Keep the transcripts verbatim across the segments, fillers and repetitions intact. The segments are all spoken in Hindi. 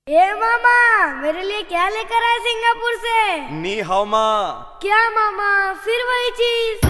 ए मामा, मेरे लिए क्या लेकर आए सिंगापुर से? नी हाउ मा। क्या मामा, फिर वही चीज?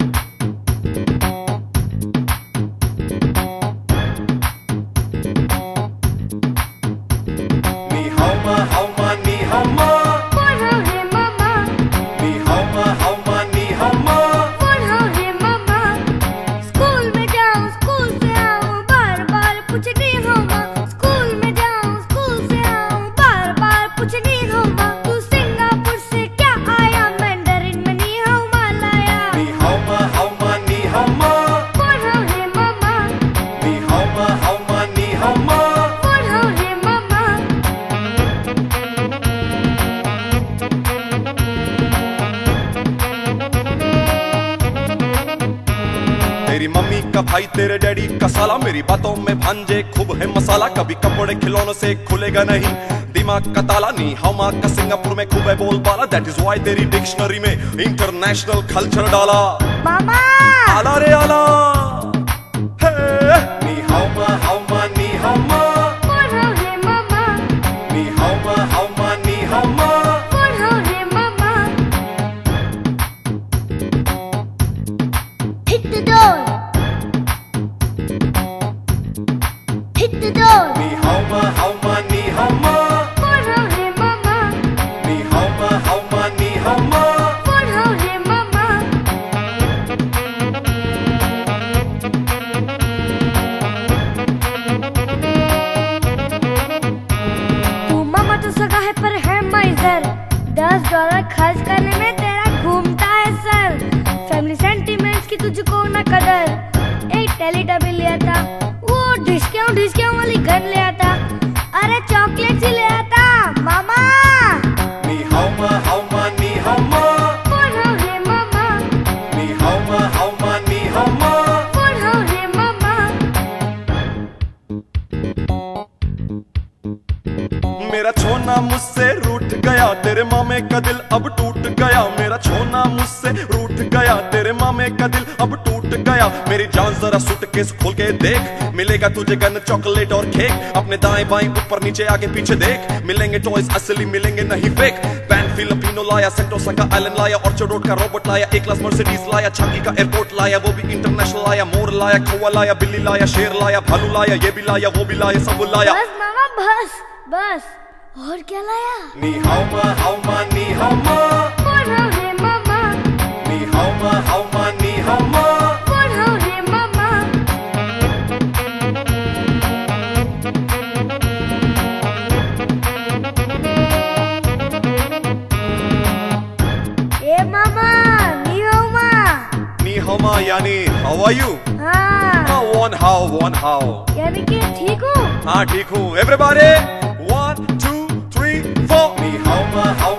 नी हाउ मा, हाउ मा, नी हाउ मा। कौन हो रे मामा? नी हाउ मा, हाउ मा, नी हाउ मा। कौन हो रे मामा? स्कूल में जाऊं, स्कूल से आऊं, बार बार पूछती हूँ माँ। स्कूल में जाऊं, स्कूल से आऊं, बार बार पूछती हूँ माँ। तू सिंगापुर से क्या आया? मैंडरिन में नी हाउ मा लाया। नी हाउ मा, हाउ मा, नी हाउ मा। कौन हो रे मामा? नी हाउ मा, हाउ मा, नी हाउ मा। कौन हो रे मामा? तेरी मम्मी का भाई तेरे डैडी का साला, मेरी बातों में भांजे खूब है मसाला। कभी कपड़े खिलौनों से खुलेगा नहीं दिमाग का ताला। नी हाउ मा का सिंगापुर में खूब है बोलबाला। दैट इज व्हाई तेरी डिक्शनरी में इंटरनेशनल कल्चर डाला। मामा आला रे आला। हे नी हाउ मा, हाउ मा, नी हाउ मा। कौन हो रे मामा? नी हाउ मा, हाउ मा, नी हाउ मा। कौन हो रे मामा? Hit the door. Hit the door. नी हाउ मा, हाउ मा, नी हाउ मा। कौन हो रे मामा? नी हाउ मा, हाउ मा, नी हाउ मा। कौन हो रे मामा? तू मामा तो सगा है पर है माइजर। दस डॉलर खर्च करने में तेरा घूमता है सर। फैमिली सेंटिमेंट्स की तुझको न कदर। एक टेलीटबी लिया था, वो ढिसक्याऊं ढिसक्याऊं वाली गन लिया था। अरे चॉकलेट ही लिया था मामा। नी हाउ मा, हाउ मा, नी हाउ मा। कौन हो रे मामा? नी हाउ मा, हाउ मा, नी हाउ मा। कौन हो रे मामा? मेरा छोना मुझसे रूठ गया, तेरे मामे का दिल अब टूट गया। मेरा छोना मुझसे रूठ गया, तेरे मामे का दिल अब टूट गया। मेरी जान जरा सूटकेस खोल के देख, मिलेगा तुझे गन चॉकलेट और केक। अपने दाएं बाएं ऊपर नीचे आगे पीछे देख, मिलेंगे टॉयज असली मिलेंगे नहीं फेक। पैन फिलिपिनो लाया, सेंटोसा का आइलैंड लाया, ऑर्चर्ड रोड का रोबोट लाया, एक क्लास मर्सिडीज लाया, छाकी का एयरपोर्ट लाया, वो भी इंटरनेशनल लाया। मोर लाया, कौवा लाया, बिल्ली लाया, शेर लाया, भालू लाया, ये भी लाया, वो भी लाया, सब लाया। बस मामा बस बस। और क्या लाया? नी हाउ मा, हाउ मा, नी हाउ मा। कौन हो रे मामा? नी हाउ मा, हाउ मा, नी हाउ मा। कौन हो रे मामा? ए मामा, नी हाउ मा। नी हाउ मा यानी हाउ आर यू? हाँ, वन हाउ, वन हाउ। यानी कि ठीक हूँ। हाँ ठीक हूँ। Everybody one two three four. नी हाउ मा, हाउ